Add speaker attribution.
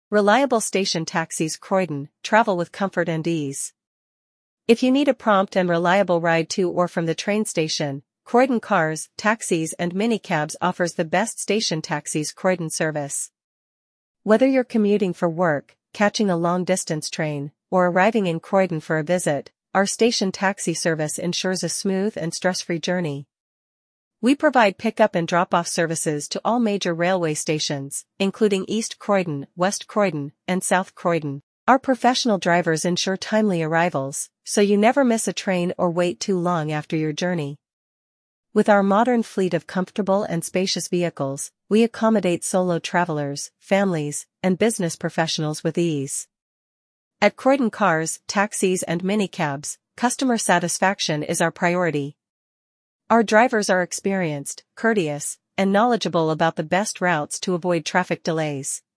Speaker 1: Reliable station taxis. Croydon, travel with comfort and ease. If you need a prompt and reliable ride to or from the train station, Croydon Cars, Taxis and Minicabs offers the best station taxis. Croydon service. Whether you're commuting for work, catching a long-distance train, or arriving in Croydon for a visit, our station taxi service ensures a smooth and stress-free journey. We provide pickup and drop-off services to all major railway stations, including East Croydon, West Croydon, and South Croydon. Our professional drivers ensure timely arrivals, so you never miss a train or wait too long after your journey. With our modern fleet of comfortable and spacious vehicles, we accommodate solo travelers, families, and business professionals with ease. At Croydon Cars, Taxis and Minicabs, customer satisfaction is our priority. Our drivers are experienced, courteous, and knowledgeable about the best routes to avoid traffic delays.